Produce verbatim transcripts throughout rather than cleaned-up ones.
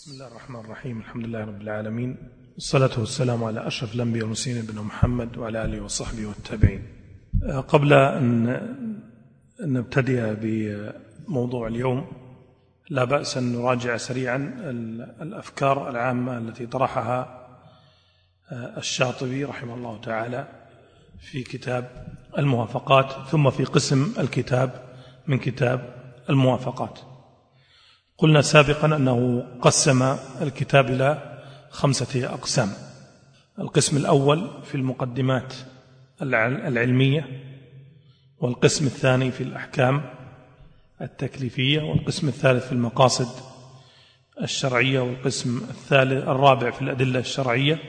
بسم الله الرحمن الرحيم. الحمد لله رب العالمين، والصلاة والسلام على أشرف الأنبياء والمرسلين نبينا محمد وعلى آله وصحبه والتابعين. قبل أن نبتدئ بموضوع اليوم لا بأس أن نراجع سريعا الأفكار العامة التي طرحها الشاطبي رحمه الله تعالى في كتاب الموافقات، ثم في قسم الكتاب من كتاب الموافقات. قلنا سابقا أنه قسم الكتاب إلى خمسة أقسام. القسم الأول في المقدمات العلمية، والقسم الثاني في الأحكام التكليفية، والقسم الثالث في المقاصد الشرعية، والقسم الثالث الرابع في الأدلة الشرعية،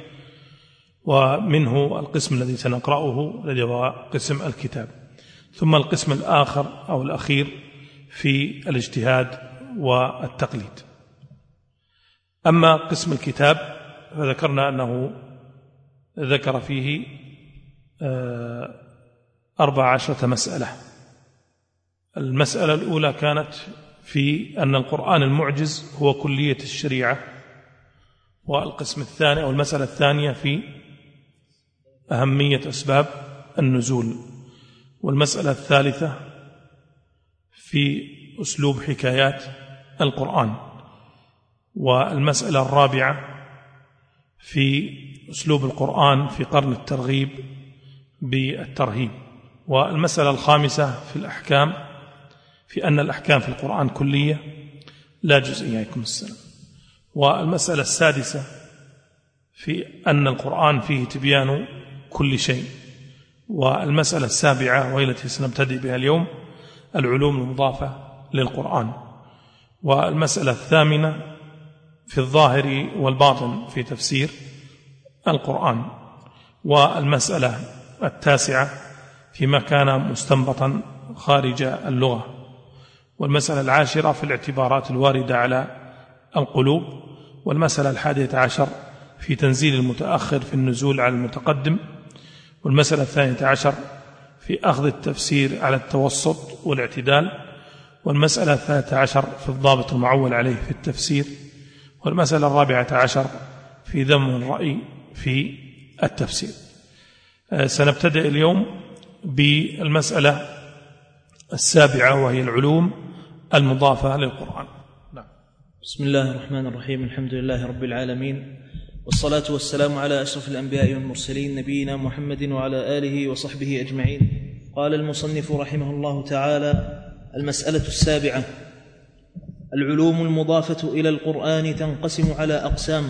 ومنه القسم الذي سنقرأه الذي هو قسم الكتاب، ثم القسم الآخر أو الأخير في الاجتهاد والتقليد. أما قسم الكتاب فذكرنا أنه ذكر فيه أربع عشرة مسألة. المسألة الأولى كانت في أن القرآن المعجز هو كلية الشريعة، والقسم الثاني أو المسألة الثانية في أهمية أسباب النزول، والمسألة الثالثة في أسلوب حكايات القرآن، والمسألة الرابعة في أسلوب القرآن في قرن الترغيب بالترهيب، والمسألة الخامسة في الأحكام في أن الأحكام في القرآن كلية لا جزئية عليكم السلام، والمسألة السادسة في أن القرآن فيه تبيان كل شيء، والمسألة السابعة وهي التي سنبتدئ بها اليوم العلوم المضافة للقرآن، والمسألة الثامنة في الظاهر والباطن في تفسير القرآن، والمسألة التاسعة فيما كان مستنبطا خارج اللغة، والمسألة العاشرة في الاعتبارات الواردة على القلوب، والمسألة الحادية عشر في تنزيل المتأخر في النزول على المتقدم، والمسألة الثانية عشر في أخذ التفسير على التوسط والاعتدال، والمسألة الثالثة عشر في الضابط المعول عليه في التفسير، والمسألة الرابعة عشر في ذم الرأي في التفسير. سنبتدئ اليوم بالمسألة السابعة وهي العلوم المضافة للقرآن. نعم. بسم الله الرحمن الرحيم. الحمد لله رب العالمين، والصلاة والسلام على أشرف الأنبياء والمرسلين نبينا محمد وعلى آله وصحبه أجمعين. قال المصنف رحمه الله تعالى: المسألة السابعة: العلوم المضافة إلى القرآن تنقسم على أقسام.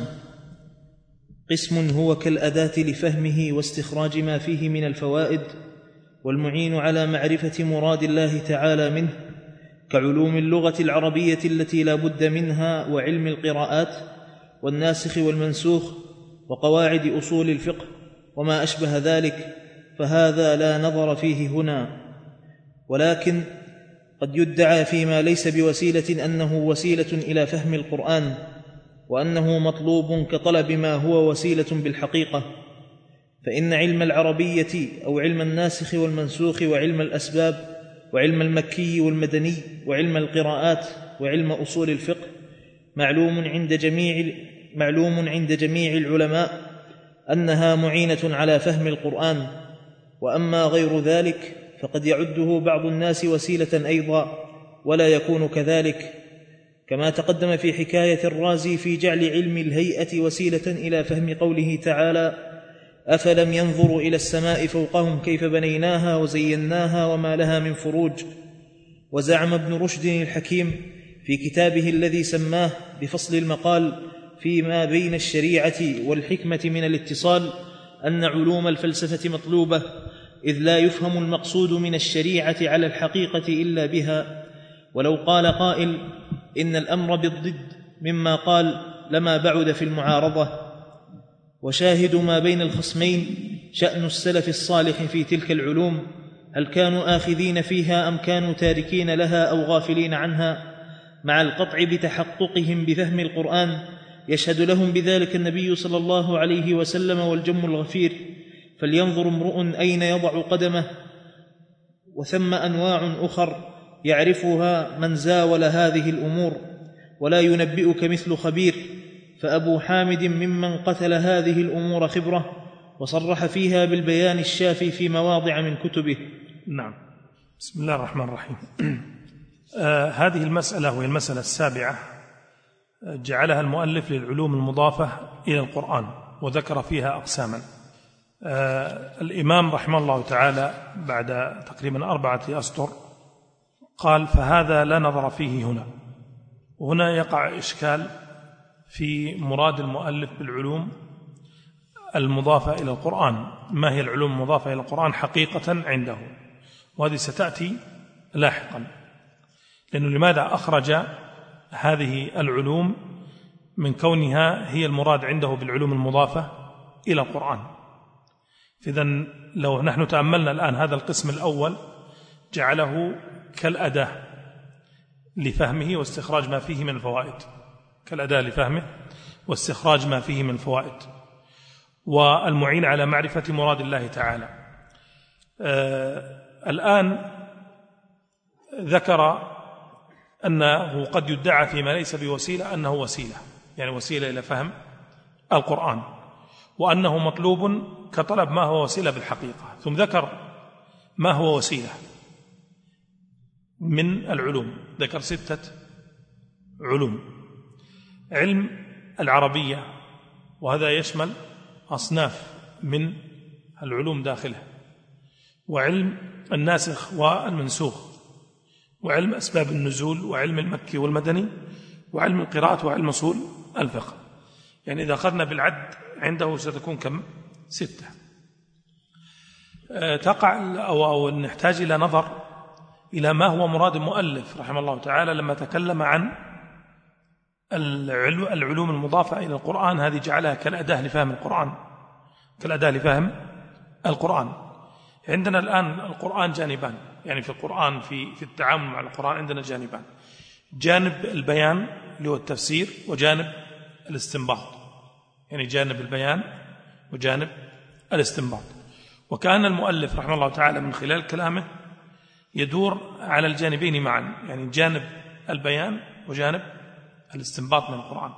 قسم هو كالأداة لفهمه واستخراج ما فيه من الفوائد، والمعين على معرفة مراد الله تعالى منه، كعلوم اللغة العربية التي لا بد منها، وعلم القراءات، والناسخ والمنسوخ، وقواعد أصول الفقه وما أشبه ذلك، فهذا لا نظر فيه هنا. ولكن قد يدعى فيما ليس بوسيلة أنه وسيلة إلى فهم القرآن، وأنه مطلوب كطلب ما هو وسيلة بالحقيقة، فإن علم العربية أو علم الناسخ والمنسوخ وعلم الأسباب وعلم المكي والمدني وعلم القراءات وعلم أصول الفقه معلوم عند جميع معلوم عند جميع العلماء أنها معينة على فهم القرآن، وأما غير ذلك فقد يعده بعض الناس وسيلة أيضا ولا يكون كذلك، كما تقدم في حكاية الرازي في جعل علم الهيئة وسيلة إلى فهم قوله تعالى: أفلم ينظروا إلى السماء فوقهم كيف بنيناها وزيناها وما لها من فروج. وزعم ابن رشد الحكيم في كتابه الذي سماه بفصل المقال فيما بين الشريعة والحكمة من الاتصال أن علوم الفلسفة مطلوبة، إذ لا يفهم المقصود من الشريعة على الحقيقة إلا بها. ولو قال قائل إن الأمر بالضد مما قال لما بعد في المعارضة. وشاهد ما بين الخصمين شأن السلف الصالح في تلك العلوم، هل كانوا آخذين فيها أم كانوا تاركين لها أو غافلين عنها، مع القطع بتحققهم بفهم القرآن. يشهد لهم بذلك النبي صلى الله عليه وسلم والجم الغفير، فلينظر امرؤ أين يضع قدمه. وثم أنواع أخر يعرفها من زاول هذه الأمور، ولا ينبئك مثل خبير، فأبو حامد ممن قتل هذه الأمور خبرة، وصرح فيها بالبيان الشافي في مواضع من كتبه. نعم. بسم الله الرحمن الرحيم. آه هذه المسألة وهي المسألة السابعة جعلها المؤلف للعلوم المضافة إلى القرآن، وذكر فيها أقساما. آه الإمام رحمه الله تعالى بعد تقريبا أربعة أسطر قال: فهذا لا نظر فيه هنا. وهنا يقع إشكال في مراد المؤلف بالعلوم المضافة إلى القرآن. ما هي العلوم المضافة إلى القرآن حقيقة عنده؟ وهذه ستأتي لاحقا. لأنه لماذا أخرج هذه العلوم من كونها هي المراد عنده بالعلوم المضافة إلى القرآن؟ إذن لو نحن تأملنا الآن هذا القسم الأول جعله كالأداة لفهمه واستخراج ما فيه من الفوائد، كالأداة لفهمه واستخراج ما فيه من الفوائد، والمعين على معرفة مراد الله تعالى. آه الآن ذكر أنه قد يدعى فيما ليس بوسيلة أنه وسيلة، يعني وسيلة إلى فهم القرآن، وأنه مطلوب كطلب ما هو وسيلة بالحقيقة. ثم ذكر ما هو وسيلة من العلوم، ذكر ستة علوم: علم العربية، وهذا يشمل أصناف من العلوم داخله، وعلم الناسخ والمنسوخ، وعلم أسباب النزول، وعلم المكي والمدني، وعلم القراءة، وعلم أصول الفقه. يعني إذا أخذنا بالعد عنده ستكون كم؟ ستة. تقع أو, أو نحتاج إلى نظر إلى ما هو مراد المؤلف رحمه الله تعالى لما تكلم عن العلوم المضافة إلى القرآن. هذه جعلها كالأداة لفهم القرآن، كالأداة لفهم القرآن. عندنا الآن القرآن جانبان، يعني في القرآن في في التعامل مع القرآن عندنا جانبان: جانب البيان اللي هو التفسير، وجانب الاستنباط، يعني جانب البيان وجانب الاستنباط. وكأن المؤلف رحمه الله تعالى من خلال كلامه يدور على الجانبين معا، يعني جانب البيان وجانب الاستنباط من القرآن.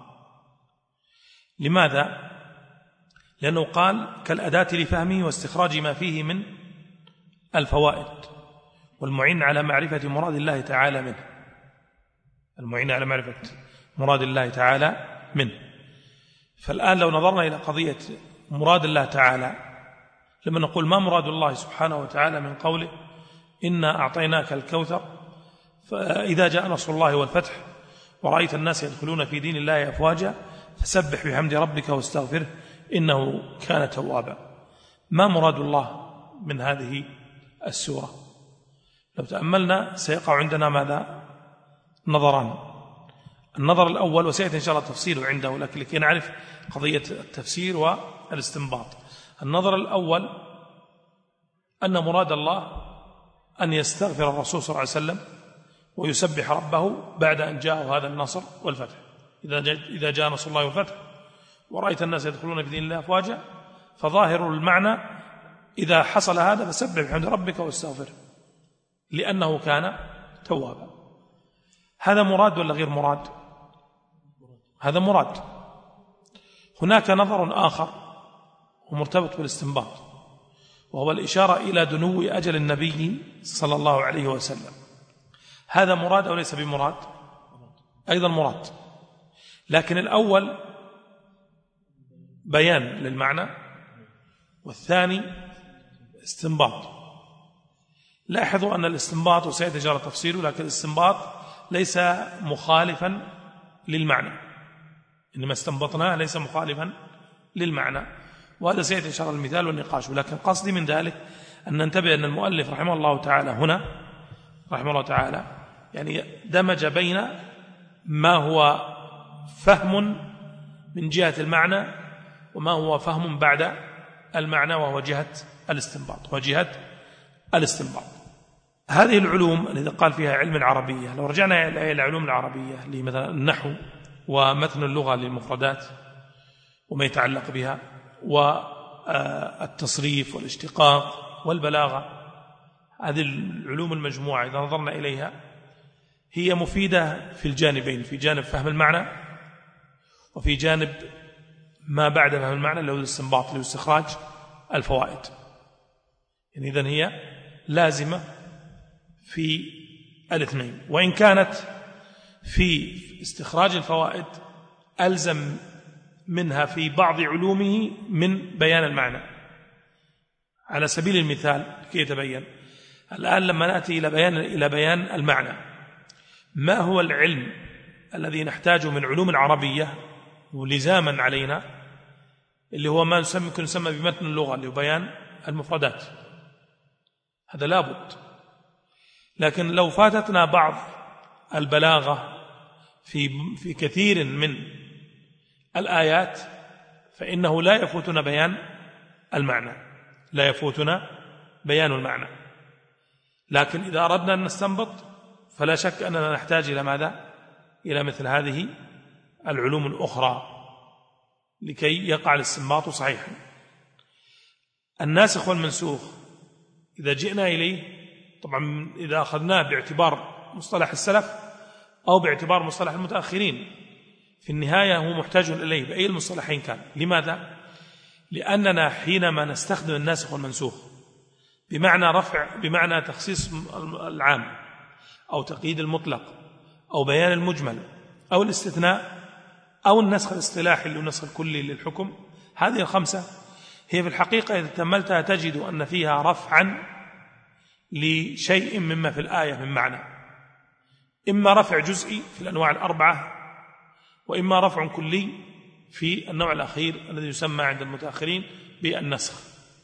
لماذا؟ لأنه قال كالأداة لفهمه واستخراج ما فيه من الفوائد، والمعين على معرفة مراد الله تعالى منه، المعين على معرفة مراد الله تعالى منه. فالآن لو نظرنا إلى قضية مراد الله تعالى، لما نقول ما مراد الله سبحانه وتعالى من قوله إنا أعطيناك الكوثر فإذا جاء نصر الله والفتح ورأيت الناس يدخلون في دين الله أفواجا فسبح بحمد ربك واستغفره إنه كان توابا. ما مراد الله من هذه السورة؟ لو تأملنا سيقع عندنا ماذا؟ نظران. النظر الأول وسيأتي إن شاء الله تفصيله عنده، لكن لكي نعرف قضية التفسير والاستنباط. النظر الأول أن مراد الله أن يستغفر الرسول صلى الله عليه وسلم ويسبح ربه بعد أن جاءه هذا النصر والفتح. إذا جاء نصر الله والفتح ورأيت الناس يدخلون في دين الله أفواجا، فظاهر المعنى إذا حصل هذا فسبح بحمد ربك واستغفره لأنه كان توابا. هذا مراد ولا غير مراد؟ هذا مراد. هناك نظر آخر ومرتبط بالاستنباط، وهو الإشارة إلى دنو أجل النبي صلى الله عليه وسلم. هذا مراد أو ليس بمراد؟ أيضا مراد، لكن الأول بيان للمعنى والثاني استنباط. لاحظوا أن الاستنباط وسيأتي جرى تفصيله، لكن الاستنباط ليس مخالفا للمعنى، إنما استنبطناه ليس مخالفا للمعنى، وهذا سيأتي إن شاء الله المثال والنقاش. ولكن قصدي من ذلك أن ننتبه أن المؤلف رحمه الله تعالى هنا رحمه الله تعالى يعني دمج بين ما هو فهم من جهة المعنى وما هو فهم بعد المعنى، وهو جهة الاستنباط وجهة الاستنباط. هذه العلوم التي قال فيها علم العربية، لو رجعنا إلى العلوم العربية لمثلا النحو ومتن اللغة للمفردات وما يتعلق بها، والتصريف والاشتقاق والبلاغة، هذه العلوم المجموعة إذا نظرنا إليها هي مفيدة في الجانبين، في جانب فهم المعنى وفي جانب ما بعد فهم المعنى اللي هو الاستنباط، اللي هو استخراج الفوائد. يعني إذن هي لازمة في الاثنين، وإن كانت في استخراج الفوائد ألزم منها في بعض علومه من بيان المعنى. على سبيل المثال كي يتبين الآن لما نأتي إلى بيان إلى بيان المعنى، ما هو العلم الذي نحتاجه من علوم العربية ولزاما علينا، اللي هو ما يمكن يسمى بمتن اللغة، اللي هو بيان المفردات، هذا لابد. لكن لو فاتتنا بعض البلاغة في في كثير من الآيات فإنه لا يفوتنا بيان المعنى، لا يفوتنا بيان المعنى. لكن إذا أردنا أن نستنبط فلا شك أننا نحتاج إلى ماذا؟ إلى مثل هذه العلوم الأخرى لكي يقع الاستنباط صحيحا. الناسخ والمنسوخ إذا جئنا إليه، طبعا إذا أخذناه باعتبار مصطلح السلف أو باعتبار مصطلح المتأخرين، في النهاية هو محتاج إليه بأي المصطلحين كان. لماذا؟ لأننا حينما نستخدم الناسخ والمنسوخ بمعنى رفع، بمعنى تخصيص العام أو تقييد المطلق أو بيان المجمل أو الاستثناء أو النسخ الاصطلاحي اللي هو النسخ الكلي للحكم، هذه الخمسة هي في الحقيقة إذا تأملتها تجد أن فيها رفعا لشيء مما في الآية من معنى، إما رفع جزئي في الأنواع الأربعة، وإما رفع كلي في النوع الأخير الذي يسمى عند المتأخرين بالنسخ.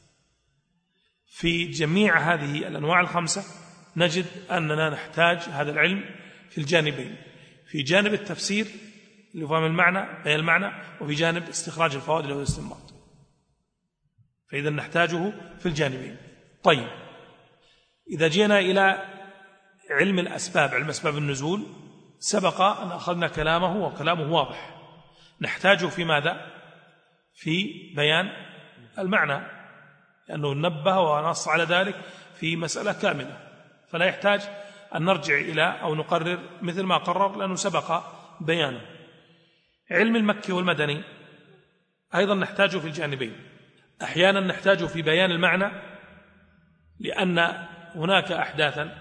في جميع هذه الأنواع الخمسة نجد أننا نحتاج هذا العلم في الجانبين، في جانب التفسير لفهم المعنى بيان المعنى، وفي جانب استخراج الفوائد اللي هو الاستنباط. فإذا نحتاجه في الجانبين. طيب، إذا جينا إلى علم الأسباب، علم أسباب النزول، سبق أن أخذنا كلامه وكلامه واضح. نحتاجه في ماذا؟ في بيان المعنى، لأنه نبه ونص على ذلك في مسألة كاملة، فلا يحتاج أن نرجع إلى أو نقرر مثل ما قرر لأنه سبق بيانه. علم المكي والمدني أيضا نحتاجه في الجانبين، أحيانا نحتاجه في بيان المعنى لأن هناك أحداثا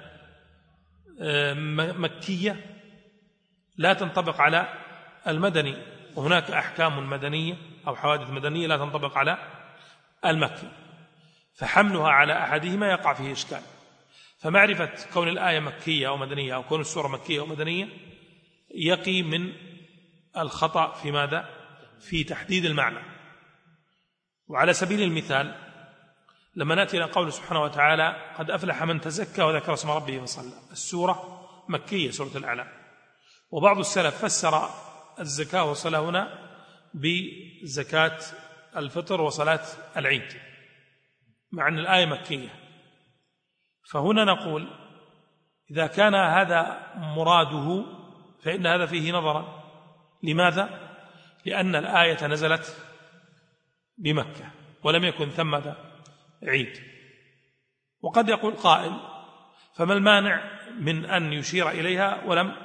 مكية لا تنطبق على المدني، وهناك أحكام مدنية أو حوادث مدنية لا تنطبق على المكي، فحملها على أحدهما يقع فيه إشكال. فمعرفة كون الآية مكية أو مدنية أو كون السورة مكية أو مدنية يقي من الخطأ في ماذا؟ في تحديد المعنى. وعلى سبيل المثال لما نأتي إلى قول سبحانه وتعالى قد أفلح من تزكى وذكر اسم ربه فصلى، السورة مكية، سورة الأعلى، وبعض السلف فسر الزكاة والصلاة هنا بزكاة الفطر وصلاة العيد مع أن الآية مكية. فهنا نقول إذا كان هذا مراده فإن هذا فيه نظرا. لماذا؟ لأن الآية نزلت بمكة ولم يكن ثمة عيد. وقد يقول قائل فما المانع من أن يشير إليها ولم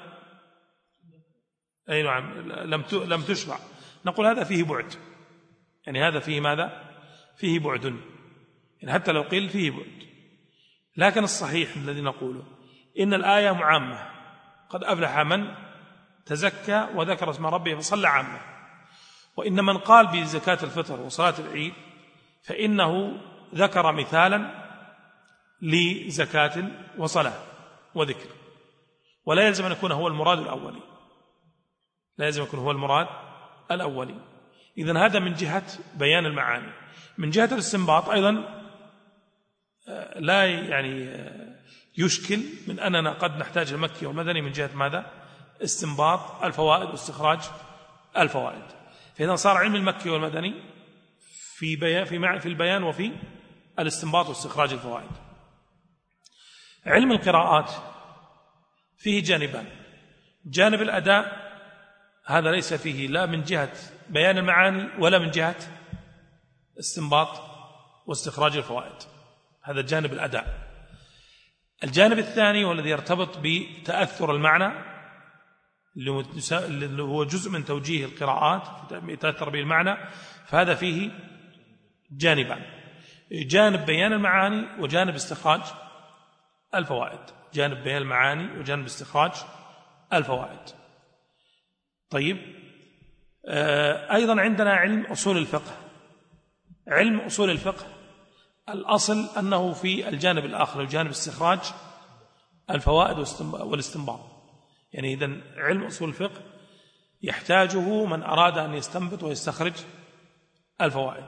أي نعم لم لم تشرع؟ نقول هذا فيه بعد، يعني هذا فيه ماذا؟ فيه بعد، يعني حتى لو قيل فيه بعد. لكن الصحيح الذي نقوله إن الآية معامة، قد أفلح من تزكى وذكر اسم ربه فصلى عامة. وإن من قال بزكاة الفطر وصلاة العيد فإنه ذكر مثالا لزكاة وصلاة وذكر، ولا يلزم أن يكون هو المراد الأولي، لا يلزم أن يكون هو المراد الأولي. إذن هذا من جهة بيان المعاني. من جهة الاستنباط أيضا لا يعني يشكل من أننا قد نحتاج المكي والمدني من جهة ماذا؟ استنباط الفوائد واستخراج الفوائد. فإذا صار علم المكي والمدني في بيان في في البيان وفي الاستنباط واستخراج الفوائد. علم القراءات فيه جانبان، جانب الأداء هذا ليس فيه لا من جهة بيان المعاني ولا من جهة استنباط واستخراج الفوائد، هذا جانب الأداء. الجانب الثاني هو الذي يرتبط بتأثر المعنى، اللي هو جزء من توجيه القراءات يتأثر به المعنى، فهذا فيه جانبان: جانب بيان المعاني وجانب استخراج الفوائد. جانب بيان المعاني وجانب استخراج الفوائد. طيب، أيضا عندنا علم أصول الفقه. علم أصول الفقه الأصل أنه في الجانب الآخر، الجانب استخراج الفوائد والاستنباط. يعني إذن علم أصول الفقه يحتاجه من أراد أن يستنبط ويستخرج الفوائد،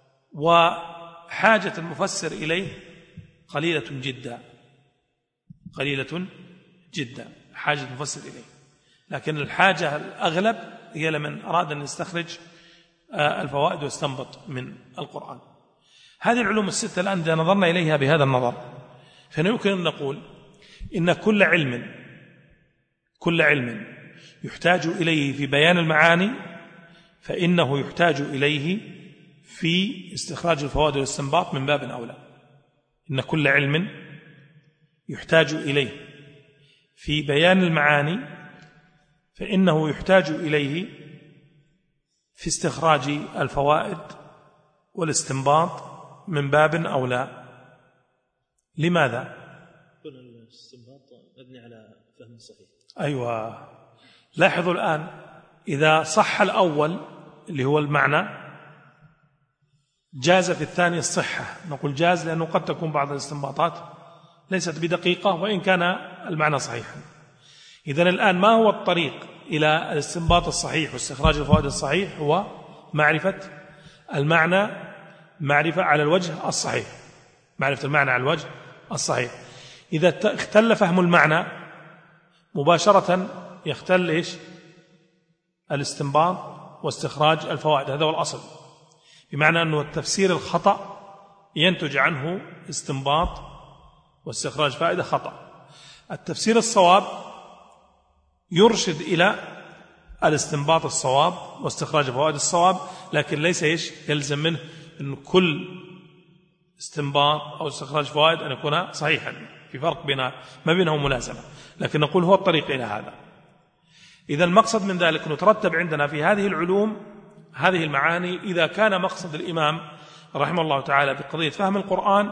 وحاجة المفسر إليه قليلة جدا قليلة جدا حاجة المفسر إليه، لكن الحاجة الأغلب هي لمن أراد أن يستخرج الفوائد ويستنبط من القرآن. هذه العلوم الستة الآن إذا نظرنا إليها بهذا النظر فيمكن أن نقول إن كل علم كل علم يحتاج إليه في بيان المعاني فإنه يحتاج إليه في استخراج الفوائد والاستنباط من باب أولى. إن كل علم يحتاج إليه في بيان المعاني فإنه يحتاج إليه في استخراج الفوائد والاستنباط من باب أولى. لماذا؟ يكون الاستنباط مبني على فهم صحيح. أيوة، لاحظوا الآن إذا صح الأول اللي هو المعنى جاز في الثاني الصحة. نقول جاز لأنه قد تكون بعض الاستنباطات ليست بدقيقة وإن كان المعنى صحيحا. إذن الآن ما هو الطريق إلى الاستنباط الصحيح واستخراج الفوائد الصحيح؟ هو معرفة المعنى، معرفة على الوجه الصحيح، معرفة المعنى على الوجه الصحيح. إذا اختل فهم المعنى مباشرة يختل إيش؟ الاستنباط واستخراج الفوائد. هذا هو الأصل، بمعنى أنه التفسير الخطأ ينتج عنه استنباط واستخراج فائدة خطأ. التفسير الصواب يرشد إلى الاستنباط الصواب واستخراج فوائد الصواب، لكن ليس إيش يلزم منه أن كل استنباط أو استخراج فوائد أن يكون صحيحا. في فرق بين ما بينهم ملازمة، لكن نقول هو الطريق إلى هذا. إذا المقصد من ذلك أنه ترتب عندنا في هذه العلوم هذه المعاني. إذا كان مقصد الإمام رحمه الله تعالى بقضية فهم القرآن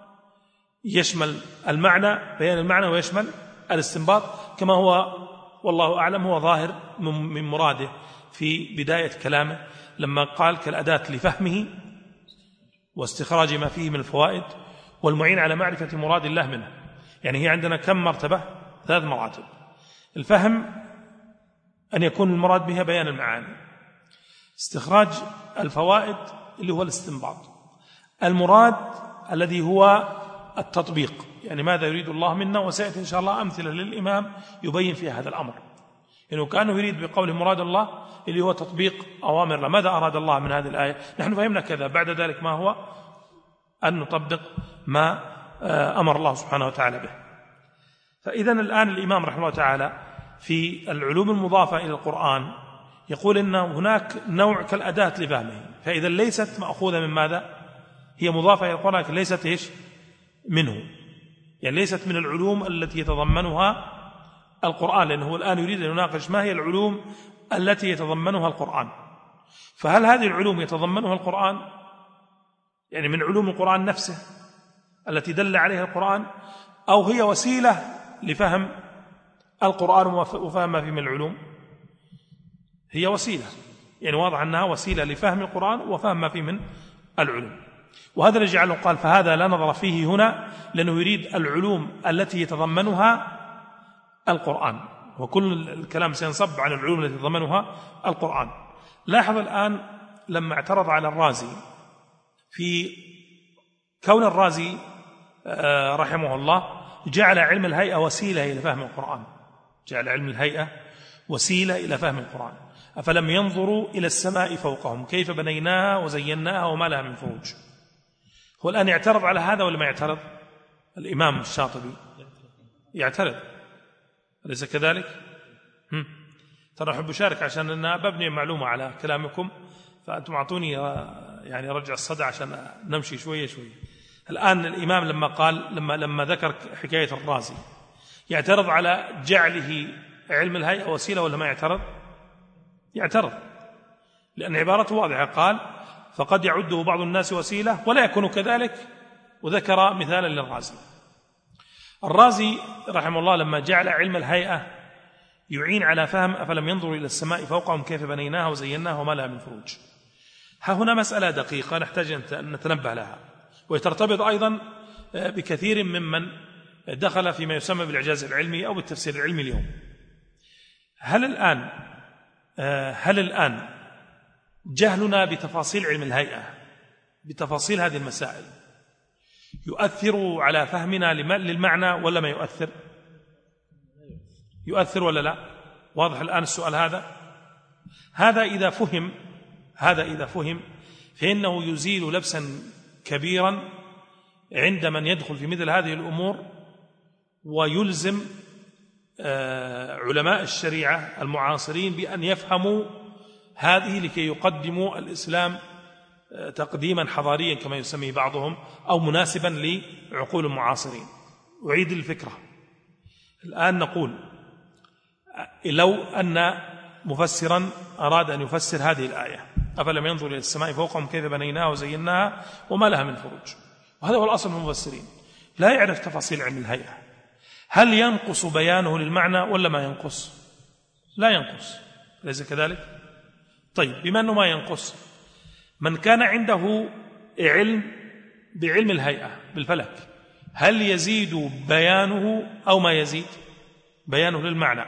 يشمل المعنى، بيان المعنى، ويشمل الاستنباط، كما هو والله أعلم هو ظاهر من مراده في بداية كلامه لما قال كالأداة لفهمه واستخراج ما فيه من الفوائد والمعين على معرفة مراد الله منه. يعني هي عندنا كم مرتبة؟ ثلاث مراتب. الفهم أن يكون المراد بها بيان المعاني، استخراج الفوائد اللي هو الاستنباط، المراد الذي هو التطبيق، يعني ماذا يريد الله منا، وسيأتي إن شاء الله أمثلة للإمام يبين فيها هذا الأمر. إنه كانه يريد بقوله مراد الله اللي هو تطبيق أوامر الله. ماذا أراد الله من هذه الآية؟ نحن فهمنا كذا، بعد ذلك ما هو؟ أن نطبق ما أمر الله سبحانه وتعالى به. فإذن الآن الإمام رحمه الله تعالى في العلوم المضافة إلى القرآن يقول إن هناك نوع كالأداة لفهمه، فإذا ليست مأخوذة من ماذا؟ هي مضافة إلى القرآن لكن ليست إيش؟ منه، يعني ليست من العلوم التي يتضمنها القرآن، لأنه الآن يريد أن يناقش ما هي العلوم التي يتضمنها القرآن. فهل هذه العلوم يتضمنها القرآن؟ يعني من علوم القرآن نفسه التي دل عليها القرآن، أو هي وسيلة لفهم القرآن وفهم ما فيه من العلوم؟ هي وسيلة، يعني واضح أنها وسيلة لفهم القرآن وفهم ما فيه من العلوم. وهذا اللي جعله قال فهذا لا نظر فيه هنا، لأنه يريد العلوم التي يتضمنها القرآن، وكل الكلام سينصب عن العلوم التي يتضمنها القرآن. لاحظ الآن لما اعترض على الرازي في كون الرازي رحمه الله جعل علم الهيئة وسيلة إلى فهم القرآن، جعل علم الهيئة وسيلة إلى فهم القرآن. أفلم ينظروا إلى السماء فوقهم كيف بنيناها وزيناها وما لها من فروج. هو الآن يعترض على هذا ولا ما يعترض؟ الإمام الشاطبي يعترض، أليس كذلك؟ هم. ترى أحب أشارك عشان أنا ببني معلومة على كلامكم، فأنتم أعطوني يعني رجع الصدى عشان نمشي شوية شوية. الآن الإمام لما قال لما لما ذكر حكاية الرازي يعترض على جعله علم الهيئة وسيلة ولا ما يعترض؟ يعترض، لأن عبارته واضحة، قال فقد يعده بعض الناس وسيلة ولا يكون كذلك، وذكر مثالا للرازي. الرازي رحمه الله لما جعل علم الهيئة يعين على فهم أفلم ينظروا إلى السماء فوقهم كيف بنيناها وزيناها وما لها من فروج. ها هنا مسألة دقيقة نحتاج أن نتنبه لها، وترتبط أيضا بكثير ممن دخل فيما يسمى بالإعجاز العلمي أو بالتفسير العلمي اليوم. هل الآن هل الآن جهلنا بتفاصيل علم الهيئة، بتفاصيل هذه المسائل، يؤثر على فهمنا للمعنى ولا ما يؤثر؟ يؤثر ولا لا؟ واضح الآن السؤال هذا؟ هذا إذا فهم هذا إذا فهم فإنه يزيل لبسا كبيرا عند من يدخل في مثل هذه الأمور، ويلزم علماء الشريعة المعاصرين بأن يفهموا هذه لكي يقدموا الإسلام تقديما حضاريا كما يسميه بعضهم، أو مناسبا لعقول المعاصرين. أعيد الفكرة الآن، نقول لو أن مفسرا أراد أن يفسر هذه الآية أفلم ينظر إلى السماء فوقهم كيف بنيناها وزيناها وما لها من فروج، وهذا هو الأصل من المفسرين، لا يعرف تفاصيل علم الهيئة، هل ينقص بيانه للمعنى ولا ما ينقص؟ لا ينقص، ليس كذلك؟ طيب، بما أنه ما ينقص، من كان عنده علم بعلم الهيئة بالفلك هل يزيد بيانه أو ما يزيد بيانه للمعنى؟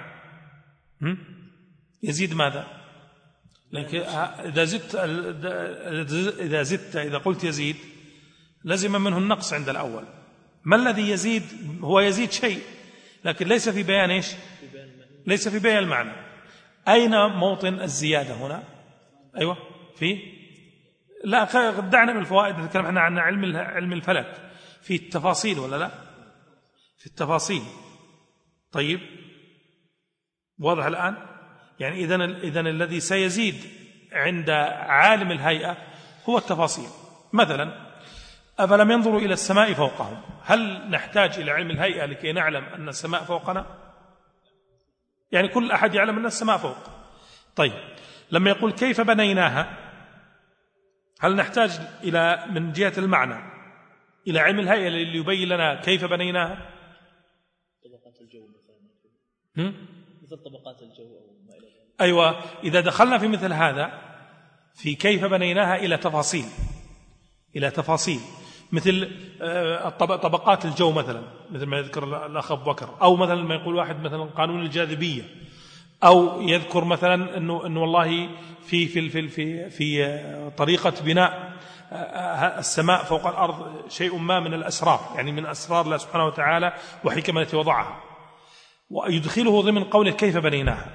يزيد ماذا؟ لكن إذا زدت إذا زدت إذا قلت يزيد لازم منه النقص عند الأول. ما الذي يزيد؟ هو يزيد شيء لكن ليس في بيان إيش؟ ليس في بيان المعنى. أين موطن الزيادة هنا؟ أيوة في لا دعنا من الفوائد، نتكلم احنا عن علم علم الفلك في التفاصيل ولا لا؟ في التفاصيل. طيب واضح الآن؟ يعني إذن إذن الذي سيزيد عند عالم الهيئة هو التفاصيل. مثلا أفلم ينظروا إلى السماء فوقهم، هل نحتاج إلى علم الهيئة لكي نعلم أن السماء فوقنا؟ يعني كل أحد يعلم أن السماء فوق. طيب لما يقول كيف بنيناها، هل نحتاج إلى من جهة المعنى إلى علم الهيئة اللي يبين لنا كيف بنيناها؟ طبقات الجو مثلا، مثل طبقات الجو أو ما إلى ذلك. أيوة، إذا دخلنا في مثل هذا في كيف بنيناها إلى تفاصيل إلى تفاصيل مثل طبقات الجو مثلا، مثل ما يذكر الأخ أبو بكر، أو مثلا ما يقول واحد مثلا قانون الجاذبية، أو يذكر مثلا أنه أنه والله في في في في, في طريقة بناء السماء فوق الأرض شيء ما من الأسرار، يعني من أسرار الله سبحانه وتعالى وحكمة التي وضعها، ويدخله ضمن قوله كيف بنيناها.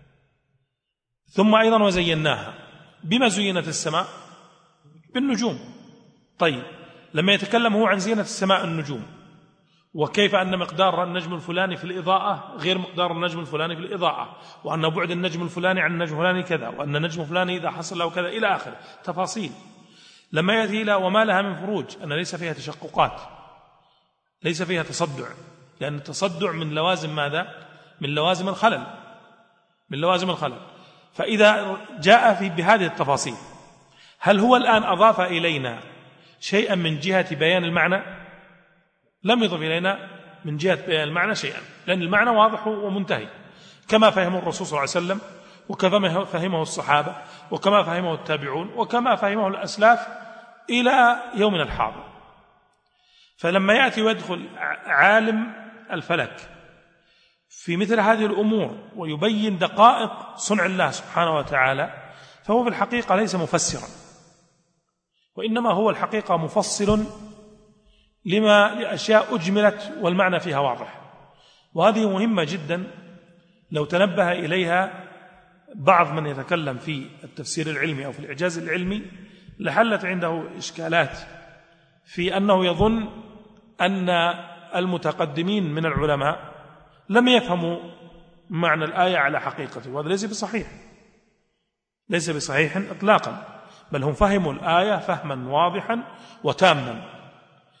ثم أيضا وزيناها، بما زينت السماء؟ بالنجوم. طيب لما يتكلم هو عن زينة السماء النجوم، وكيف أن مقدار النجم الفلاني في الإضاءة غير مقدار النجم الفلاني في الإضاءة، وأن بعد النجم الفلاني عن النجم الفلاني كذا، وأن النجم الفلاني إذا حصل له كذا إلى آخر تفاصيل. لما يأتي إلى وما لها من فروج، أن ليس فيها تشققات، ليس فيها تصدع، لأن التصدع من لوازم ماذا؟ من لوازم الخلل، من لوازم الخلل. فإذا جاء في بهذه التفاصيل، هل هو الآن أضاف إلينا شيئا من جهة بيان المعنى؟ لم يضف إلينا من جهة بيان المعنى شيئا، لأن المعنى واضح ومنتهي كما فهمه الرسول صلى الله عليه وسلم، وكما فهمه الصحابة، وكما فهمه التابعون، وكما فهمه الأسلاف إلى يومنا الحاضر. فلما يأتي ويدخل عالم الفلك في مثل هذه الأمور ويبين دقائق صنع الله سبحانه وتعالى، فهو في الحقيقة ليس مفسرا، وإنما هو الحقيقة مفصل لما لأشياء أجملت والمعنى فيها واضح. وهذه مهمة جدا، لو تنبه إليها بعض من يتكلم في التفسير العلمي أو في الإعجاز العلمي لحلت عنده إشكالات في أنه يظن أن المتقدمين من العلماء لم يفهموا معنى الآية على حقيقته، وهذا ليس بصحيح، ليس بصحيح إطلاقا، بل هم فهموا الآية فهما واضحا وتاما،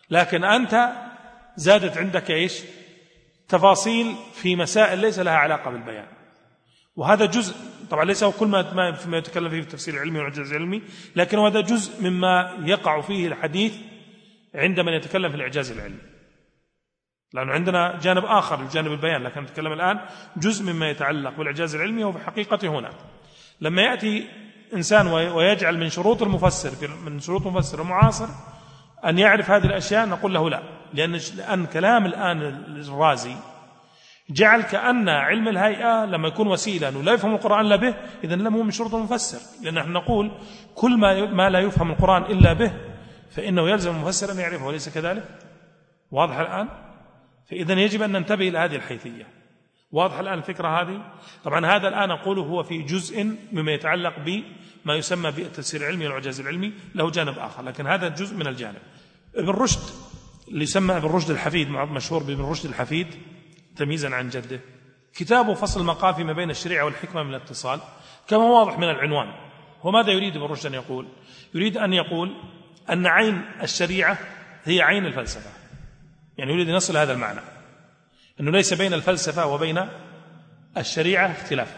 لكن أنت زادت عندك إيش؟ تفاصيل في مسائل ليس لها علاقة بالبيان، وهذا جزء طبعا ليس هو كل ما فيما يتكلم فيه في التفسير العلمي والإعجاز العلمي، لكن هذا جزء مما يقع فيه الحديث عندما يتكلم في الإعجاز العلمي، لأنه عندنا جانب آخر الجانب البيان، لكن نتكلم الآن جزء مما يتعلق بالإعجاز العلمي. وفي حقيقة هنا لما يأتي إنسان ويجعل من شروط المفسر من شروط المفسر المعاصر أن يعرف هذه الأشياء، نقول له لا، لأن لأن كلام الآن الرازي جعل كأن علم الهيئة لما يكون وسيلة أنه لا يفهم القرآن إلا به، إذن لم هو من شروط المفسر، لأن نحن نقول كل ما ما لا يفهم القرآن إلا به فإنه يلزم المفسر أن يعرفه، وليس كذلك؟ واضح الآن؟ فإذن يجب أن ننتبه إلى هذه الحيثية. واضح الآن الفكرة هذه؟ طبعا هذا الآن أقوله هو في جزء مما يتعلق بما يسمى بالتفسير العلمي والإعجاز العلمي، له جانب آخر، لكن هذا جزء من الجانب. ابن رشد اللي يسمى ابن رشد الحفيد، مشهور بابن رشد الحفيد تمييزا عن جده، كتابه فصل المقال فيما بين الشريعة والحكمة من الاتصال، كما هو واضح من العنوان. هو ماذا يريد ابن رشد أن يقول؟ يريد أن يقول أن عين الشريعة هي عين الفلسفة، يعني يريد أن يصل هذا المعنى، أنه ليس بين الفلسفة وبين الشريعة اختلاف،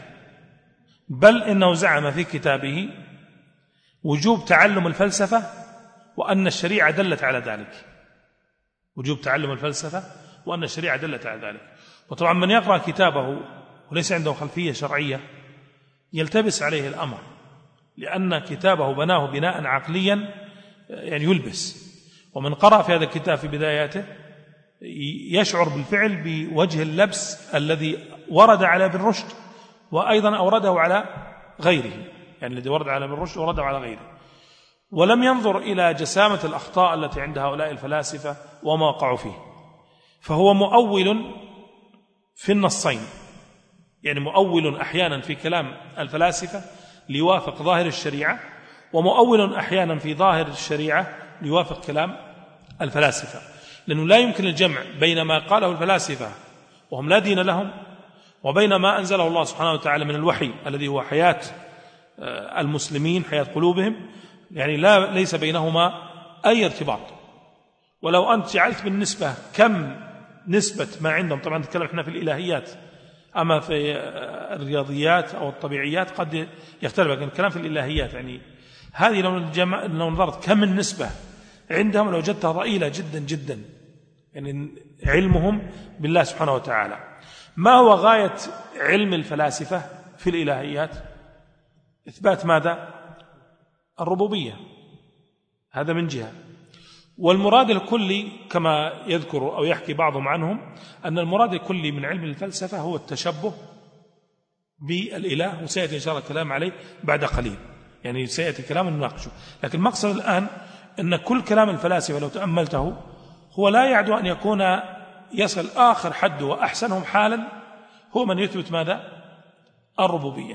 بل إنه زعم في كتابه وجوب تعلم الفلسفة وأن الشريعة دلت على ذلك، وجوب تعلم الفلسفة وأن الشريعة دلت على ذلك. وطبعا من يقرأ كتابه وليس عنده خلفية شرعية يلتبس عليه الأمر، لأن كتابه بناه بناء عقليا يعني يلبس. ومن قرأ في هذا الكتاب في بداياته يشعر بالفعل بوجه اللبس الذي ورد على ابن رشد، وأيضا أورده على غيره، يعني الذي ورد على ابن رشد ورده على غيره، ولم ينظر إلى جسامة الأخطاء التي عند هؤلاء الفلاسفة وما وقعوا فيه. فهو مؤول في النصين، يعني مؤول أحيانا في كلام الفلاسفة ليوافق ظاهر الشريعة، ومؤول أحيانا في ظاهر الشريعة ليوافق كلام الفلاسفة، لأنه لا يمكن الجمع بين ما قاله الفلاسفة وهم لا دين لهم وبين ما أنزله الله سبحانه وتعالى من الوحي الذي هو حياة المسلمين، حياة قلوبهم، يعني لا ليس بينهما أي ارتباط. ولو أنت جعلت بالنسبة كم نسبة ما عندهم، طبعا نتكلم احنا في الإلهيات، أما في الرياضيات أو الطبيعيات قد يختلف، لكن الكلام في الإلهيات يعني هذه لو, لو نظرت كم النسبة عندهم لوجدتها ضئيلة جدا جدا، يعني علمهم بالله سبحانه وتعالى. ما هو غاية علم الفلاسفة في الإلهيات؟ إثبات ماذا؟ الربوبية، هذا من جهة. والمراد الكلي كما يذكر أو يحكي بعضهم عنهم أن المراد الكلي من علم الفلسفة هو التشبه بالإله، وسيأتي إن شاء الله الكلام عليه بعد قليل، يعني سيأتي كلام نناقشه. لكن المقصد الآن أن كل كلام الفلاسفة لو تأملته هو لا يعدو أن يكون يصل آخر حد وأحسنهم حالا هو من يثبت ماذا؟ الربوبية،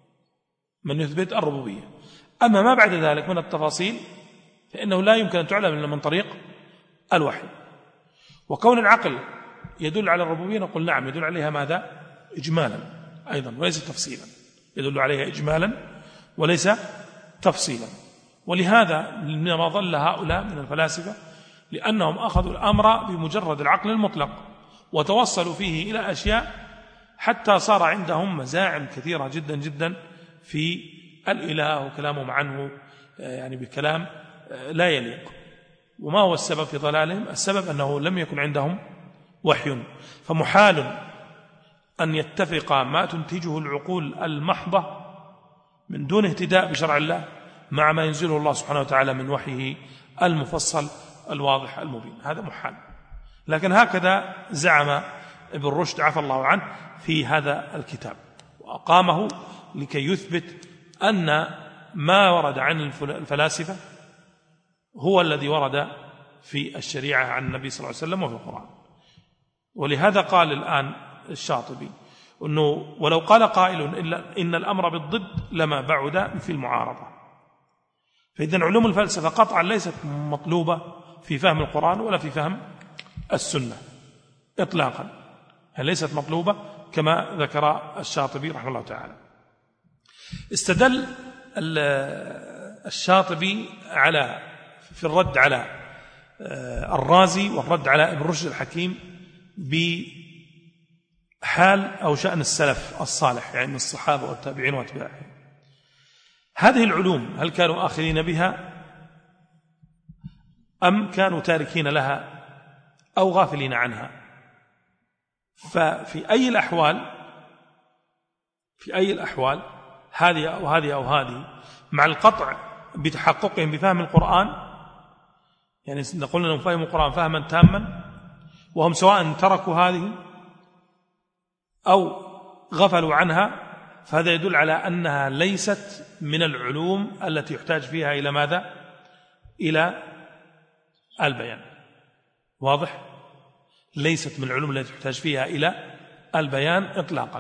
من يثبت الربوبية. أما ما بعد ذلك من التفاصيل فإنه لا يمكن أن تعلم إلا من طريق الوحي. وكون العقل يدل على الربوبية نقول نعم يدل عليها ماذا؟ إجمالا أيضا وليس تفصيلا، يدل عليها إجمالا وليس تفصيلا. ولهذا لما ظل هؤلاء من الفلاسفة لأنهم أخذوا الأمر بمجرد العقل المطلق وتوصلوا فيه إلى أشياء حتى صار عندهم مزاعم كثيرة جدا جدا في الإله وكلامهم عنه يعني بكلام لا يليق. وما هو السبب في ضلالهم؟ السبب أنه لم يكن عندهم وحي، فمحال أن يتفق ما تنتجه العقول المحضة من دون اهتداء بشرع الله مع ما ينزله الله سبحانه وتعالى من وحيه المفصل الواضح المبين، هذا محال. لكن هكذا زعم ابن رشد عفى الله عنه في هذا الكتاب، وأقامه لكي يثبت أن ما ورد عن الفلاسفة هو الذي ورد في الشريعة عن النبي صلى الله عليه وسلم وفي القرآن. ولهذا قال الآن الشاطبي أنه ولو قال قائل إلا إن الأمر بالضد لما بعد في المعارضة. فإذن علوم الفلسفة قطعا ليست مطلوبة في فهم القرآن ولا في فهم السنة إطلاقا، يعني ليست مطلوبة كما ذكر الشاطبي رحمه الله تعالى. استدل الشاطبي على في الرد على الرازي والرد على ابن رشد الحكيم بحال أو شأن السلف الصالح، يعني الصحابة والتابعين واتباعهم. هذه العلوم هل كانوا آخذين بها أم كانوا تاركين لها أو غافلين عنها؟ ففي أي الأحوال في أي الأحوال هذه أو هذه أو هذه مع القطع بتحققهم بفهم القرآن، يعني نقول أنهم فهموا القرآن فهما تاما، وهم سواء تركوا هذه أو غفلوا عنها، فهذا يدل على أنها ليست من العلوم التي يحتاج فيها إلى ماذا؟ إلى البيان. واضح؟ ليست من العلوم التي يحتاج فيها إلى البيان إطلاقا.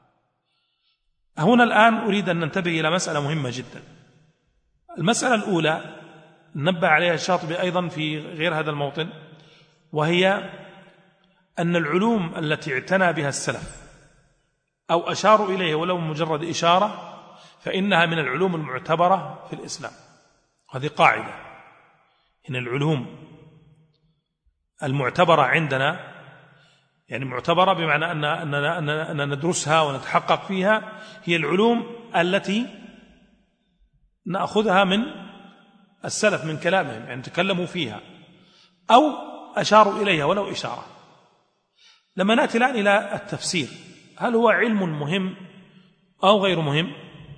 هنا الآن أريد أن ننتبه إلى مسألة مهمة جدا. المسألة الأولى نبه عليها الشاطبي أيضا في غير هذا الموطن، وهي أن العلوم التي اعتنى بها السلف أو أشاروا إليه ولو مجرد إشارة فإنها من العلوم المعتبرة في الإسلام. هذه قاعدة، إن العلوم المعتبرة عندنا، يعني معتبرة بمعنى أننا أن ندرسها ونتحقق فيها، هي العلوم التي نأخذها من السلف من كلامهم، يعني تكلموا فيها أو أشاروا إليها ولو إشارة. لما نأتي الآن إلى التفسير، هل هو علم مهم أو غير مهم؟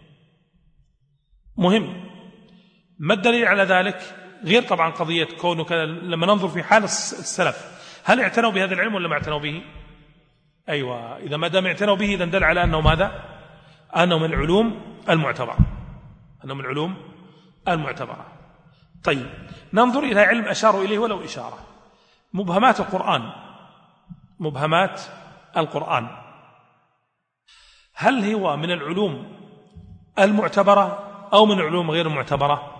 مهم. ما الدليل على ذلك؟ غير طبعا قضية كونه لما ننظر في حال السلف هل اعتنوا بهذا العلم ولا ما اعتنوا به؟ أيوة، إذا ما دام اعتنوا به إذا دل على أنه ماذا؟ أنه من العلوم المعتبرة، أنه من العلوم المعتبرة. طيب، ننظر إلى علم أشاروا إليه ولو إشارة، مبهمات القرآن. مبهمات القرآن هل هو من العلوم المعتبرة أو من العلوم غير المعتبرة؟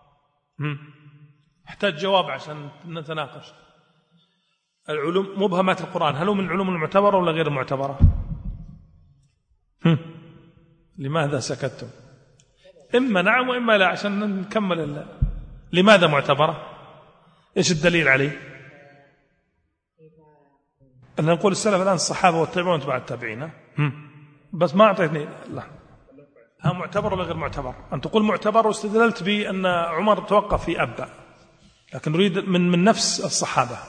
احتاج جواب عشان نتناقش. العلوم مبهمات القرآن هل هو من العلوم المعتبرة ولا غير المعتبرة؟ لماذا سكتتم؟ إما نعم وإما لا عشان نكمل الله. لماذا معتبرة؟ إيش الدليل عليه؟ أن نقول السلف الآن الصحابة والتابعون وتبع التابعين، بس ما أعطيتني. لا، ها معتبر ولا غير معتبر؟ أن تقول معتبر واستدللت بأن عمر توقف في أبا، لكن نريد من من نفس الصحابة.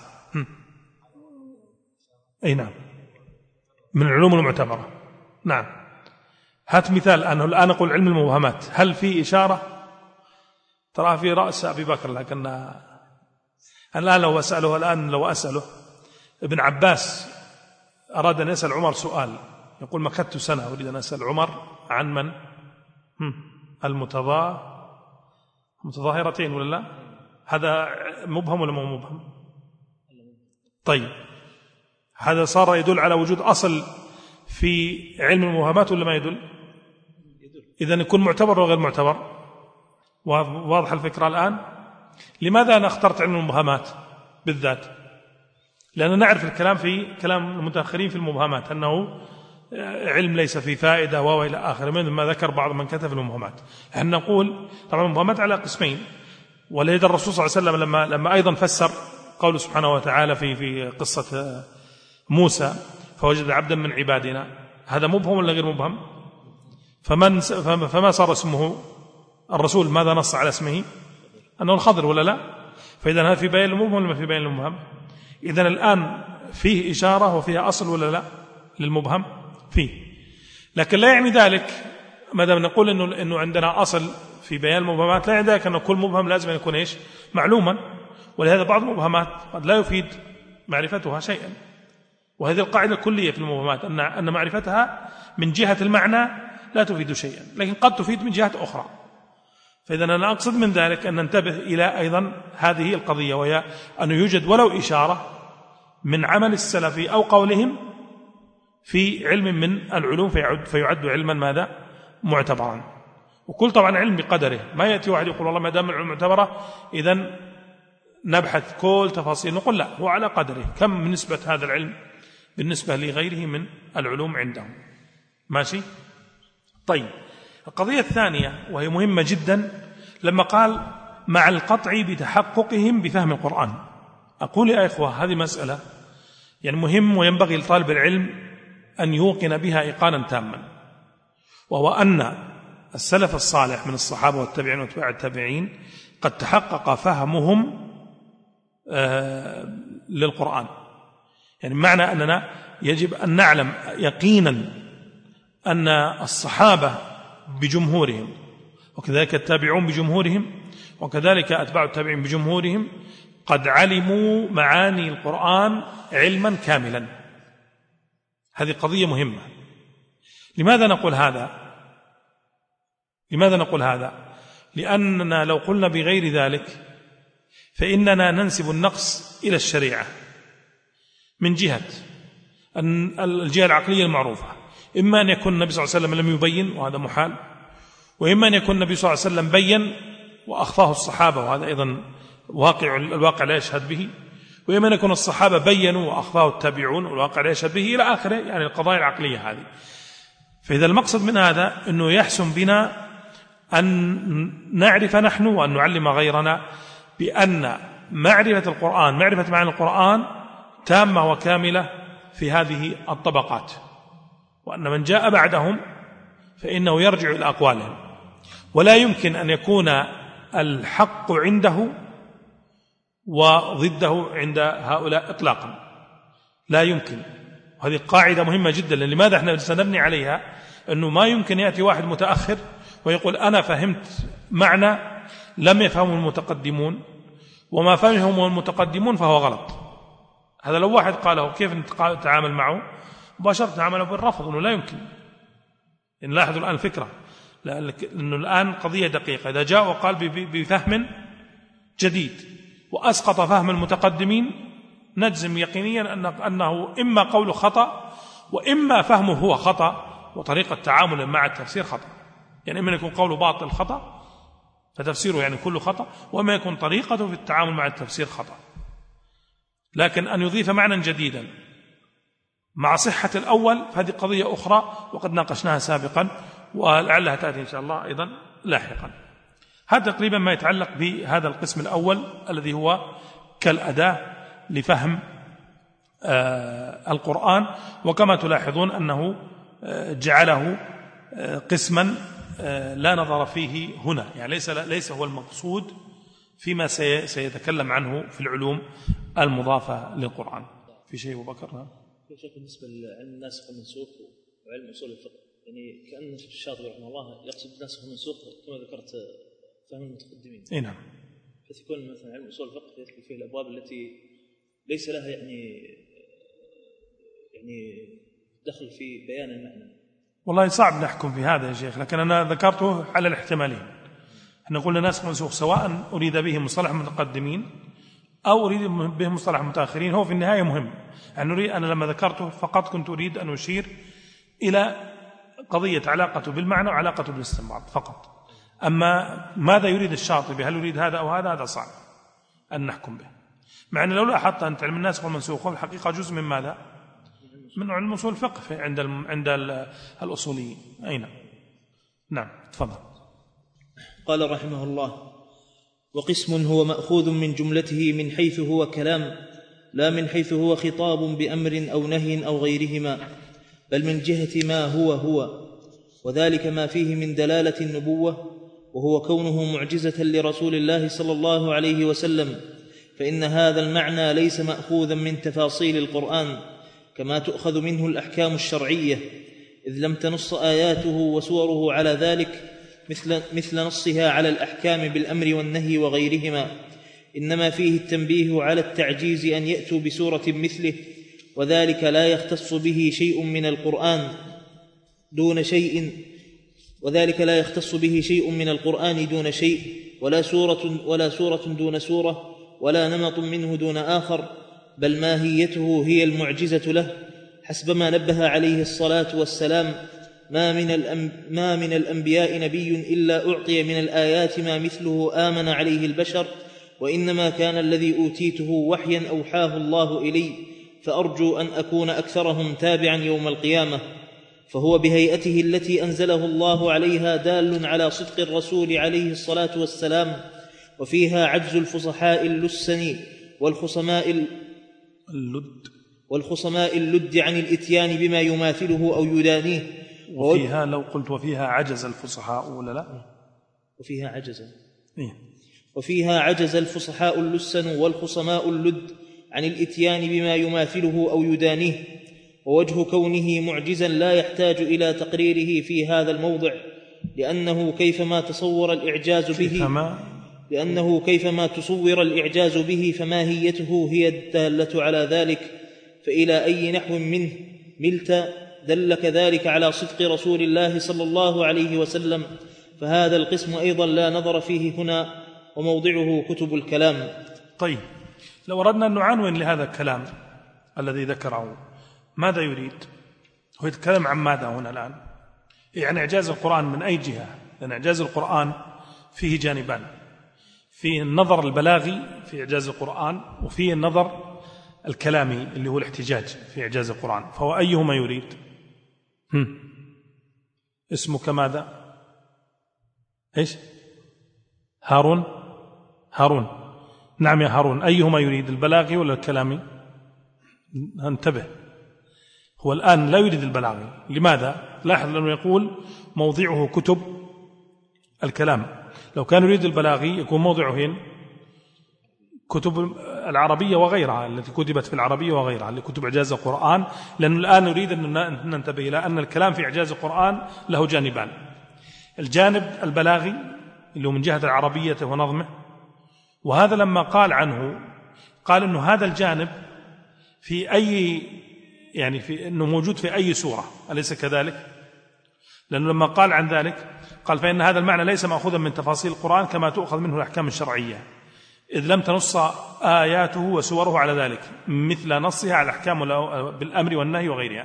أي نعم، من العلوم المعتبرة. نعم، هات مثال. أنه الآن أقول علم المبهمات هل في إشارة؟ ترى في رأس أبي بكر، لكن أنا الآن لو أسأله الآن لو أسأله ابن عباس أراد أن يسأل عمر سؤال، يقول مكثت سنة أريد أن أسأل عمر عن من؟ المتظا متظاهرتين ولا لا؟ هذا مبهم ولا مو مبهم؟ طيب، هذا صار يدل على وجود أصل في علم المبهمات ولا ما يدل؟ إذن يكون معتبر وغير معتبر. واضح الفكرة الآن؟ لماذا أنا اخترت علم المبهمات بالذات؟ لأننا نعرف الكلام في كلام المتأخرين في المبهمات أنه علم ليس فيه فائدة وإلى آخر من ما ذكر بعض من كتب المبهمات. احنا نقول طبعا المبهمات على قسمين، ولذا الرسول صلى الله عليه وسلم لما لما أيضا فسر قوله سبحانه وتعالى في في قصة موسى فوجد عبدا من عبادنا، هذا مبهم ولا غير مبهم؟ فمن فما صار اسمه الرسول ماذا نص على اسمه؟ أنه الخضر ولا لا؟ فإذا هذا في بيان المبهم ولا ما في بيان المبهم؟ إذن الآن فيه إشارة وفيها أصل ولا لا للمبهم؟ فيه. لكن لا يعني ذلك ما دام نقول إنه إنه عندنا أصل في بيان المبهمات لا يعني ذلك أن كل مبهم لازم أن يكون إيش؟ معلوما. ولهذا بعض المبهمات قد لا يفيد معرفتها شيئا، وهذه القاعدة الكلية في المبهمات أن أن معرفتها من جهة المعنى لا تفيد شيئا، لكن قد تفيد من جهة أخرى. فإذا أنا أقصد من ذلك أن ننتبه إلى أيضا هذه القضية، وهي أن يوجد ولو إشارة من عمل السلف أو قولهم في علم من العلوم فيعد, فيعد علما ماذا؟ معتبرا. وكل طبعا علم بقدره، ما يأتي واحد يقول والله ما دام العلم معتبرة إذن نبحث كل تفاصيل، نقول لا، هو على قدره. كم من نسبة هذا العلم بالنسبة لغيره من العلوم عندهم؟ ماشي؟ طيب، القضية الثانية وهي مهمة جدا، لما قال مع القطع بتحققهم بفهم القرآن، أقول يا إخوة هذه مسألة يعني مهم، وينبغي لطالب العلم أن يوقن بها إيقانا تاما، وهو أن السلف الصالح من الصحابة والتابعين واتباع التابعين قد تحقق فهمهم آه للقرآن. يعني معنى أننا يجب أن نعلم يقينا أن الصحابة بجمهورهم، وكذلك التابعون بجمهورهم، وكذلك أتباع التابعين بجمهورهم قد علموا معاني القرآن علما كاملا. هذه قضية مهمة. لماذا نقول هذا؟ لماذا نقول هذا؟ لأننا لو قلنا بغير ذلك فإننا ننسب النقص إلى الشريعة من جهة الجهة العقلية المعروفة، إما أن يكون النبي صلى الله عليه وسلم لم يبين وهذا محال، وإما أن يكون النبي صلى الله عليه وسلم بين وأخفاه الصحابة وهذا أيضا واقع الواقع لا يشهد به، وإما أن يكون الصحابة بينوا وأخفاه التابعون والواقع لا يشهد به إلى آخره، يعني القضايا العقلية هذه. فإذا المقصد من هذا أنه يحسن بنا أن نعرف نحن وأن نعلم غيرنا بأن معرفة القرآن معرفة معنى القرآن تامة وكاملة في هذه الطبقات، وأن من جاء بعدهم فإنه يرجع إلى أقوالهم، ولا يمكن أن يكون الحق عنده وضده عند هؤلاء إطلاقا، لا يمكن. وهذه قاعدة مهمة جدا. لماذا احنا سنبني عليها؟ أنه ما يمكن يأتي واحد متأخر ويقول أنا فهمت معنى لم يفهمه المتقدمون، وما فهمه المتقدمون فهو غلط. هذا لو واحد قاله كيف نتعامل معه؟ مباشرة نعمله بالرفض، أنه لا يمكن. إن لاحظوا الآن الفكرة، لأنه الآن قضية دقيقة. إذا جاء وقال بفهم جديد وأسقط فهم المتقدمين نجزم يقينيا أنه إما قول خطأ وإما فهمه هو خطأ وطريقة تعامله مع التفسير خطأ. يعني إما يكون قوله باطل خطأ فتفسيره يعني كله خطأ، وإما يكون طريقته في التعامل مع التفسير خطأ. لكن أن يضيف معنى جديدا مع صحة الأول فهذه قضية أخرى وقد ناقشناها سابقا ولعلها تأتي إن شاء الله أيضا لاحقا. هذا تقريبا ما يتعلق بهذا القسم الأول الذي هو كالأداة لفهم آه القرآن. وكما تلاحظون أنه آه جعله آه قسما آه لا نظر فيه هنا، يعني ليس, ليس هو المقصود فيما سي سيتكلم عنه في العلوم المضافة للقرآن. في شيء أبو بكر؟ في شيء بالنسبة لعلم الناسخ والمنسوخ وعلم أصول الفقه، يعني كأن الشاطبي رحمه الله يقصد الناسخ والمنسوخ كما ذكرت فهم المتقدمين. اي نعم. فتكون مثلا علم أصول الفقه يدخل فيه الأبواب التي ليس لها يعني يعني دخل في بيان المعنى. والله صعب نحكم في هذا يا شيخ، لكن أنا ذكرته على الاحتمالين. احنا قلنا ناسخ ومنسوخ سواء أريد به مصطلح المتقدمين أو أريد به مصطلح المتأخرين، هو في النهاية مهم. يعني نريد، أنا لما ذكرته فقط كنت أريد أن أشير إلى قضية علاقته بالمعنى وعلاقته بالاستنباط فقط. أما ماذا يريد الشاطبي، هل يريد هذا أو هذا، هذا صعب أن نحكم به. مع أن لو لاحظت أن علم الناسخ والمنسوخ هو الحقيقة جزء من ماذا؟ من علم أصول الفقه عند عند الأصوليين. أين؟ نعم تفضل. قال رحمه الله: وقسم هو مأخوذ من جملته من حيث هو كلام، لا من حيث هو خطاب بأمر أو نهي أو غيرهما، بل من جهة ما هو هو، وذلك ما فيه من دلالة النبوة، وهو كونه معجزة لرسول الله صلى الله عليه وسلم، فإن هذا المعنى ليس مأخوذا من تفاصيل القرآن كما تؤخذ منه الأحكام الشرعية، إذ لم تنص آياته وسوره على ذلك مثل, مثل نصها على الأحكام بالأمر والنهي وغيرهما، إنما فيه التنبيه على التعجيز أن يأتوا بسورة مثله، وذلك لا يختص به شيء من القرآن دون شيء وذلك لا يختص به شيء من القرآن دون شيء، ولا سورة, ولا سورة دون سورة، ولا نمط منه دون آخر، بل ماهيته هي المعجزة له، حسب ما نبه عليه الصلاة والسلام: ما من, الأنب... ما من الأنبياء نبي إلا أعطي من الآيات ما مثله آمن عليه البشر، وإنما كان الذي أوتيته وحيا أوحاه الله إلي، فأرجو أن أكون أكثرهم تابعا يوم القيامة. فهو بهيئته التي أنزله الله عليها دال على صدق الرسول عليه الصلاة والسلام، وفيها عجز الفصحاء اللسن والخصماء اللد والخصماء اللد عن الإتيان بما يماثله أو يدانيه. وفيها لو قلت وفيها عجز الفصحاء ولا لا؟ وفيها عجز إيه؟ وفيها عجز الفصحاء اللسن والخصماء اللد عن الإتيان بما يماثله أو يدانيه. ووجه كونه معجزا لا يحتاج إلى تقريره في هذا الموضع، لأنه كيفما تصور الإعجاز به كيفما لأنه كيفما تصور الإعجاز به فماهيته هي الدالة على ذلك، فإلى أي نحو منه ملت دلك ذلك على صدق رسول الله صلى الله عليه وسلم. فهذا القسم أيضا لا نظر فيه هنا، وموضعه كتب الكلام. طيب، لو أردنا أن نعنون لهذا الكلام الذي ذكره ماذا يريد؟ هو يتكلم عن ماذا هنا الآن؟ يعني إعجاز القرآن من أي جهة؟ لأن إعجاز القرآن فيه جانبان، فيه النظر البلاغي في إعجاز القرآن، وفيه النظر الكلامي اللي هو الاحتجاج في إعجاز القرآن. فهو أيهما يريد؟ هم. اسمك ماذا؟ إيش؟ هارون؟ هارون، نعم يا هارون، أيهما يريد، البلاغي ولا الكلامي؟ انتبه، هو الآن لا يريد البلاغي. لماذا؟ لاحظ أنه يقول موضعه كتب الكلام. لو كان يريد البلاغي يكون موضعه هنا كتب العربية وغيرها التي كتبت في العربية وغيرها لكتب إعجاز القرآن، لأن الآن نريد أن ننتبه إلى أن الكلام في إعجاز القرآن له جانبان: الجانب البلاغي اللي هو من جهة العربية ونظمه، وهذا لما قال عنه قال أنه هذا الجانب في أي يعني في أنه موجود في أي سورة، أليس كذلك؟ لأنه لما قال عن ذلك قال فإن هذا المعنى ليس مأخوذا من تفاصيل القرآن كما تؤخذ منه الأحكام الشرعية، إذ لم تنص آياته وسوره على ذلك مثل نصها على الأحكام بالأمر والنهي وغيرها،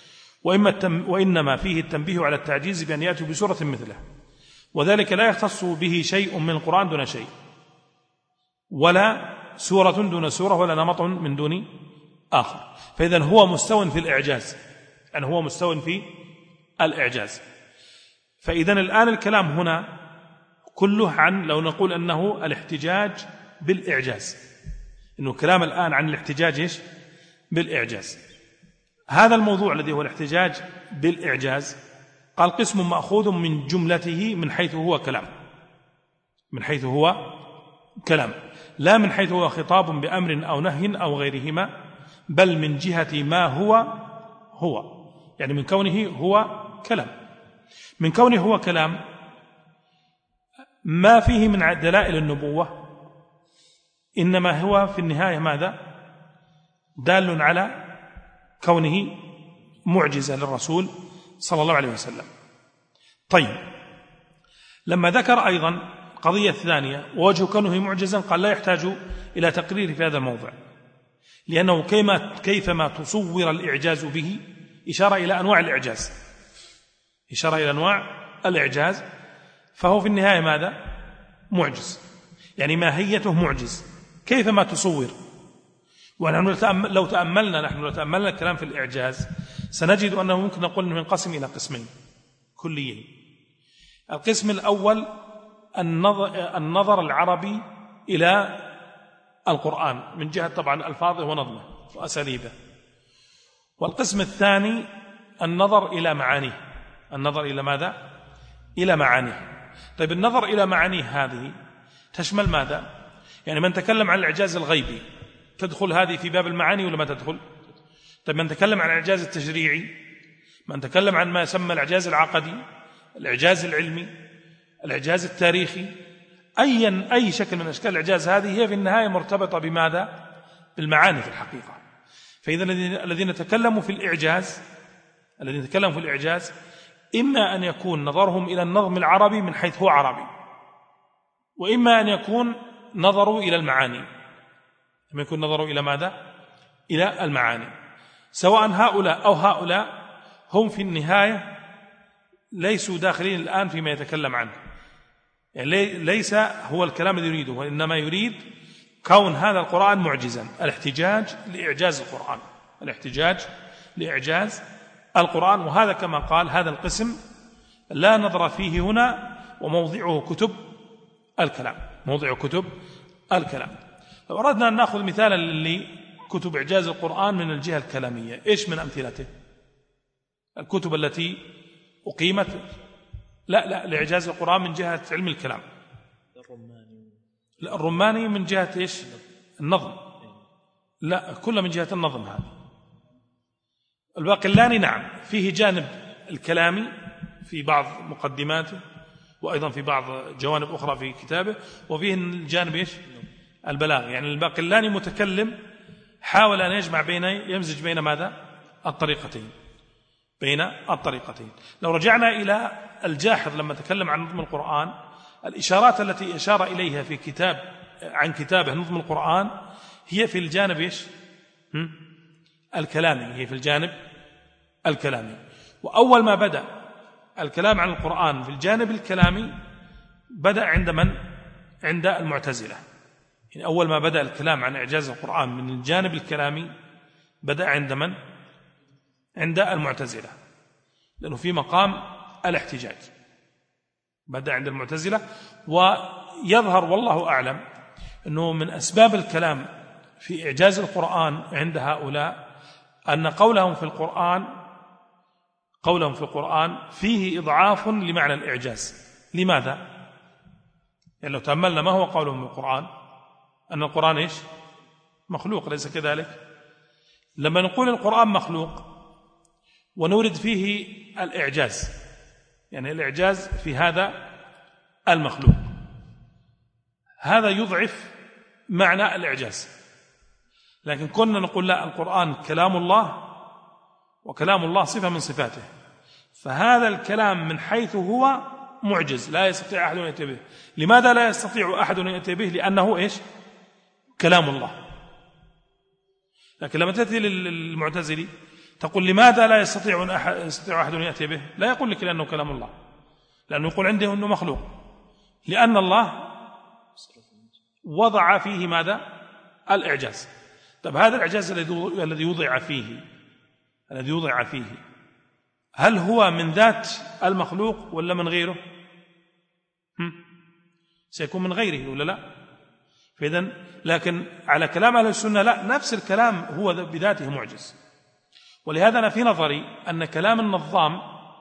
وإنما فيه التنبيه على التعجيز بأن يأتوا بسورة مثله، وذلك لا يختص به شيء من القرآن دون شيء، ولا سورة دون سورة، ولا نمط من دون آخر. فإذن هو مستوى في الإعجاز، يعني هو مستوى في الإعجاز. فإذن الآن الكلام هنا كله عن، لو نقول أنه الاحتجاج بالإعجاز، إنه كلام الآن عن الاحتجاج إيش؟ بالإعجاز. هذا الموضوع الذي هو الاحتجاج بالإعجاز قال قسم مأخوذ من جملته من حيث هو كلام، من حيث هو كلام، لا من حيث هو خطاب بأمر أو نهي أو غيرهما، بل من جهة ما هو هو، يعني من كونه هو كلام. من كونه هو كلام ما فيه من دلائل النبوة إنما هو في النهاية ماذا؟ دال على كونه معجزة للرسول صلى الله عليه وسلم. طيب، لما ذكر أيضا قضية ثانية ووجه كونه معجزا قال لا يحتاج إلى تقرير في هذا الموضع، لأنه كيما كيفما تصور الإعجاز به إشارة إلى أنواع الإعجاز، إشارة إلى أنواع الإعجاز، فهو في النهاية ماذا؟ معجز، يعني ماهيته معجز كيفما تصور. ونحن لو تأملنا نحن لو تأملنا الكلام في الإعجاز سنجد أنه ممكن نقول أنه ينقسم إلى قسمين كليين. القسم الأول النظر, النظر العربي إلى القرآن من جهة طبعا ألفاظه ونظمه وأساليبه، والقسم الثاني النظر إلى معانيه. النظر إلى ماذا؟ إلى معانيه. طيب، النظر إلى معانيه هذه تشمل ماذا؟ يعني من تكلم عن الإعجاز الغيبي تدخل هذه في باب المعاني ولا ما تدخل؟ طيب، من تكلم عن الإعجاز التشريعي، من تكلم عن ما يسمى الإعجاز العقدي، الإعجاز العلمي، الإعجاز التاريخي، أي أي شكل من أشكال الإعجاز هذه هي في النهاية مرتبطة بماذا؟ بالمعاني في الحقيقة. فإذا الذين تكلموا في الإعجاز الذين تكلموا في الإعجاز إما أن يكون نظرهم إلى النظم العربي من حيث هو عربي، وإما أن يكون نظروا إلى المعاني، إما يكون نظروا إلى ماذا؟ إلى المعاني. سواء هؤلاء أو هؤلاء هم في النهاية ليسوا داخلين الآن فيما يتكلم عنه، يعني ليس هو الكلام الذي يريده، وإنما يريد كون هذا القرآن معجزا، الاحتجاج لإعجاز القرآن، الاحتجاج لإعجاز القرآن. وهذا كما قال هذا القسم لا نظر فيه هنا، وموضعه كتب الكلام، موضع كتب الكلام. لو أردنا أن نأخذ مثالا لكتب إعجاز القرآن من الجهة الكلامية، إيش من أمثلته؟ الكتب التي أقيمت لا لا لإعجاز القرآن من جهة علم الكلام. لا الرماني من جهة إيش؟ النظم. لا كله من جهة النظم. هذا الباقلاني نعم فيه جانب الكلامي في بعض مقدماته، وأيضا في بعض جوانب أخرى في كتابه، وفيه الجانب إيش؟ البلاغ. يعني الباقلاني متكلم حاول أن يجمع بين يمزج بين ماذا؟ الطريقتين، بين الطريقتين. لو رجعنا إلى الجاحظ لما تكلم عن نظم القرآن، الإشارات التي أشار إليها في كتاب عن كتابه نظم القرآن هي في الجانب إيش؟ الكلامي، هي في الجانب الكلامي. وأول ما بدأ الكلام عن القرآن في الجانب الكلامي بدأ عند من؟ عند المعتزلة. يعني أول ما بدأ الكلام عن إعجاز القرآن من الجانب الكلامي بدأ عند من؟ عند المعتزلة، لأنه في مقام الاحتجاج بدأ عند المعتزلة. ويظهر والله أعلم أنه من أسباب الكلام في إعجاز القرآن عند هؤلاء أن قولهم في القرآن قولهم في القرآن فيه إضعاف لمعنى الإعجاز. لماذا؟ يعني لو تأملنا ما هو قولهم في القرآن؟ أن القرآن إيش؟ مخلوق، ليس كذلك؟ لما نقول القرآن مخلوق ونورد فيه الإعجاز، يعني الإعجاز في هذا المخلوق، هذا يضعف معنى الإعجاز. لكن كنا نقول لا، القرآن كلام الله، وكلام الله صفة من صفاته، فهذا الكلام من حيث هو معجز لا يستطيع أحد أن يأتي به. لماذا لا يستطيع أحد أن يأتي به؟ لأنه إيش؟ كلام الله. لكن لما تأتي للمعتزلي تقول لماذا لا يستطيع أحد, يستطيع أحد أن يأتي به؟ لا يقول لك لأنه كلام الله، لأنه يقول عنده أنه مخلوق، لأن الله وضع فيه ماذا؟ الإعجاز. طب هذا الإعجاز الذي وضع فيه الذي وضع فيه هل هو من ذات المخلوق ولا من غيره؟ هم؟ سيكون من غيره ولا لا؟ فإذن لكن على كلام أهل السنة لا، نفس الكلام هو بذاته معجز. ولهذا أنا في نظري أن كلام النظام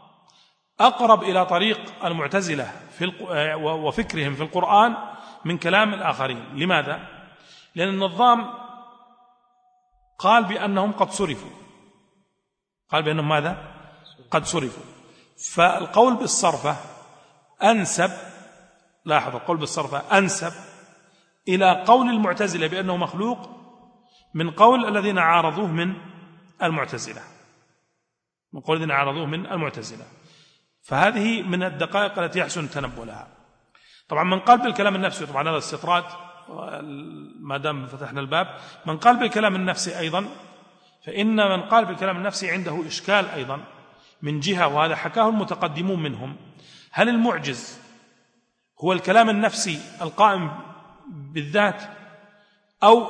أقرب إلى طريق المعتزلة في وفكرهم في القرآن من كلام الآخرين. لماذا؟ لأن النظام قال بأنهم قد صرفوا، قال بأنهم ماذا؟ قد صرفوا. فالقول بالصرفة أنسب، لاحظ القول بالصرفة أنسب إلى قول المعتزلة بأنه مخلوق من قول الذين عارضوه من المعتزلة، من قول الذين عارضوه من المعتزلة. فهذه من الدقائق التي يحسن التنبؤ لها. طبعا من قال بالكلام النفسي، طبعا هذا استطراد ما دام فتحنا الباب، من قال بالكلام النفسي أيضا فإن من قال بالكلام النفسي عنده إشكال أيضا من جهة، وهذا حكاه المتقدمون منهم. هل المعجز هو الكلام النفسي القائم بالذات أو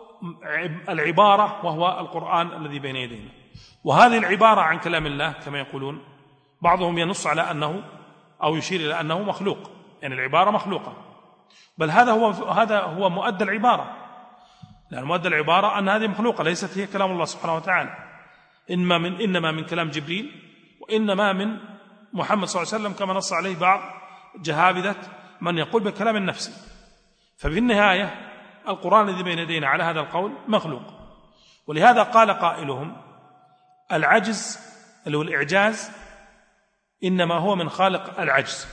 العبارة وهو القرآن الذي بين يدينا؟ وهذه العبارة عن كلام الله كما يقولون بعضهم ينص على أنه أو يشير إلى أنه مخلوق، يعني العبارة مخلوقة، بل هذا هو هذا هو مؤدى العبارة، لأن مؤدى العبارة أن هذه مخلوقة ليست هي كلام الله سبحانه وتعالى، إنما من إنما من كلام جبريل وإنما من محمد صلى الله عليه وسلم، كما نص عليه بعض جهابذة من يقول بالكلام النفسي. ففي النهاية القرآن الذي بين يدينا على هذا القول مخلوق. ولهذا قال قائلهم العجز اللي هو الإعجاز إنما هو من خالق العجز،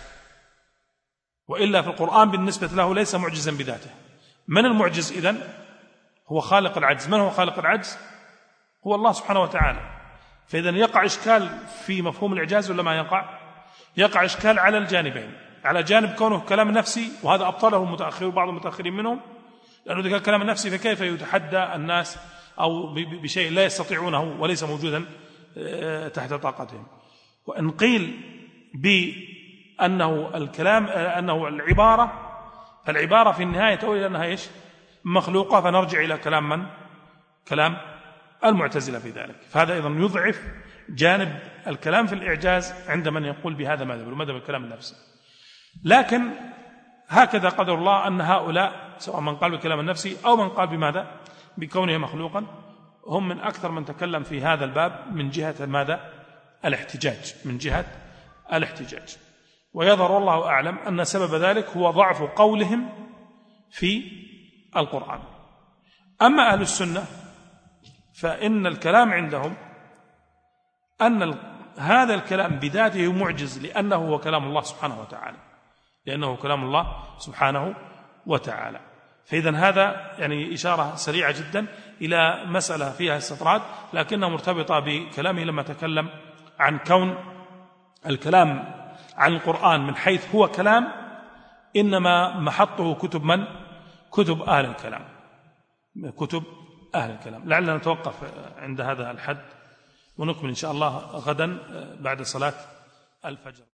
وإلا في القرآن بالنسبة له ليس معجزا بذاته. من المعجز إذن؟ هو خالق العجز. من هو خالق العجز؟ هو الله سبحانه وتعالى. فإذن يقع إشكال في مفهوم الإعجاز ولا ما يقع؟ يقع إشكال على الجانبين، على جانب كونه كلام نفسي، وهذا أبطله المتأخرين بعض المتأخرين منهم، لأنه إذا كان كلام النفسي فكيف يتحدى الناس أو بشيء لا يستطيعونه وليس موجودا تحت طاقتهم. وإن قيل بأنه الكلام أنه العبارة، فالعبارة في النهاية تقول أنها إيش؟ مخلوقة، فنرجع إلى كلام من؟ كلام المعتزلة في ذلك. فهذا أيضا يضعف جانب الكلام في الإعجاز عند من يقول بهذا مذهب المذهب الكلام النفسي. لكن هكذا قدر الله أن هؤلاء سواء من قال بكلام النفسي أو من قال بماذا بكونه مخلوقا هم من أكثر من تكلم في هذا الباب من جهة ماذا الاحتجاج من جهة الاحتجاج. ويظهر والله أعلم أن سبب ذلك هو ضعف قولهم في القرآن. أما أهل السنة فإن الكلام عندهم أن هذا الكلام بذاته معجز لأنه هو كلام الله سبحانه وتعالى لأنه كلام الله سبحانه وتعالى. فإذن هذا يعني إشارة سريعة جدا إلى مسألة فيها استطراد لكنها مرتبطة بكلامه لما تكلم عن كون الكلام عن القرآن من حيث هو كلام إنما محطه كتب من؟ كتب أهل الكلام كتب أهل الكلام. لعلنا نتوقف عند هذا الحد ونكمل إن شاء الله غدا بعد صلاة الفجر.